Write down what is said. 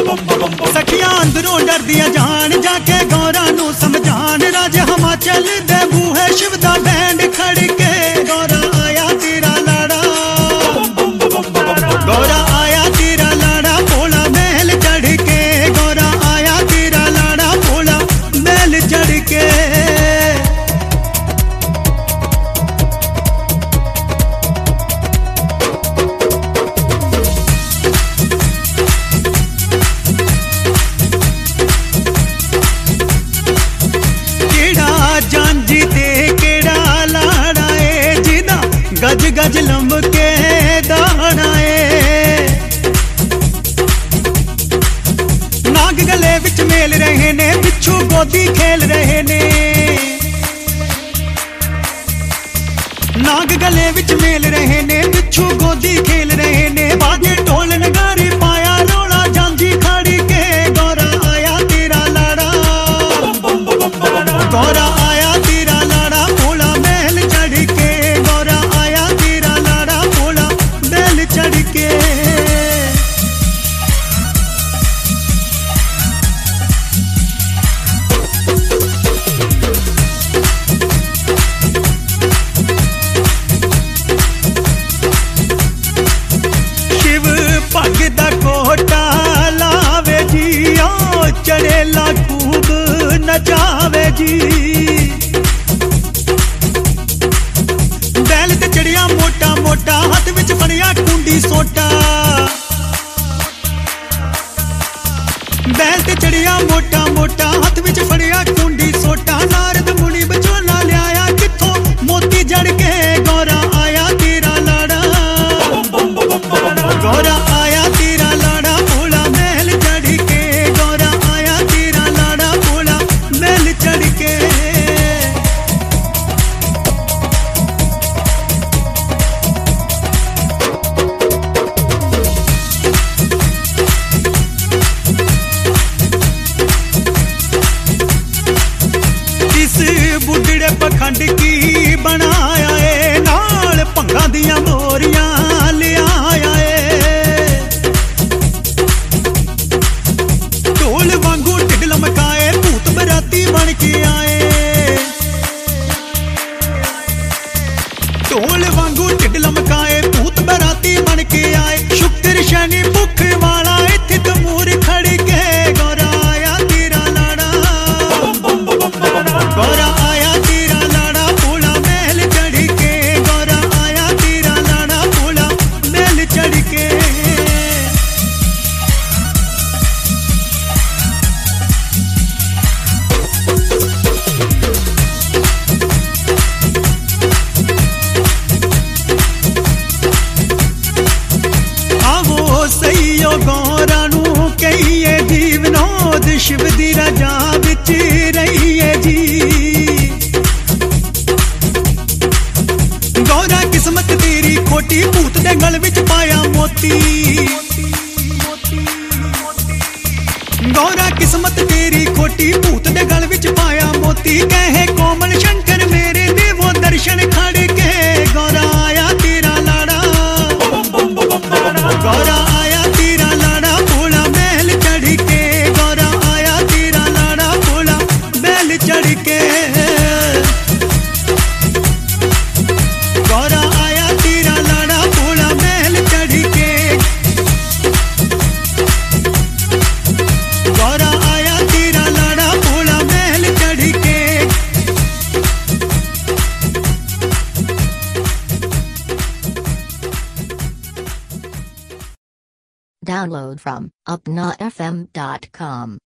सखियां अंदरों डरदियां जान जाके गौरा नू समझान राज हिमाचल दे बूहे शिव दा बैंड खड़के गौरा आया तेरा लाड़ा गौरा आया तेरा लाड़ा भोला महल चढ़ के गौरा आया तेरा लाड़ा भोला महल चढ़ के गज गज लंबके दानाए नाग गले विच मेल रहे ने बिच्छू गोदी खेल रहे ने नाग गले विच मेल रहे ने बिच्छू गोदी खेल रहे ने बाजे ढोल नगारे पाया रोला झांझी खड़ी के गौरा आया तेरा लाड़ा गौरा आया तेरा लाड़ा भोला महल चढ़ के गौरा आया तेरा लाड़ा भोला महल चढ़ के भगदा कोटा लावे जी ओ चढ़ेला खूब नचावे जी बैल ते चढ़िया मोटा मोटा हाथ विच फड़िया कुंडी सोटा बैल ते चढ़िया मोटा मोटा हाथ विच फड़िया कुंडी सोटा नारद मुनि बचोला लिया किथों मोती जड़ के गौरा आया तेरा लाड़ा गौरा आया तेरा लाड़ा भोला महल चढ़ के गौरा आया तेरा लाड़ा भोला महल चढ़ के इस बुढ़ड़े पखंड की बनाया है नाल भंगा दिया मोरियां लिया बन के आए ढोल वांगू ढिड लमकाए भूत बराती बन के आए शुक्र शनि भुख वाला इत्थे तमूर खड़ के गौरा आया तेरा लाड़ा गौरा आया तेरा लाड़ा भोला महल चढ़ के गौरा आया तेरा लाड़ा भोला महल चढ़ के सईयो गौरा नू कहिए जी विनोद शिव दी रजा विच रहिए जी गौरा किस्मत तेरी खोटी भूत दे गल विच पाया मोती गौरा किस्मत तेरी खोटी भूत दे गल विच पाया मोती कहे कोमल शंकर मेरे देवो दर्शन खड़ के गौरा आया तेरा लाड़ा गौरा आया तेरा लाड़ा भोला महल चढ़ के गौरा आया तेरा लाड़ा भोला महल चढ़ के गौरा आया तेरा लाड़ा भोला महल चढ़ के गौरा आया तेरा लाड़ा भोला महल चढ़ के Download from upnafm.com.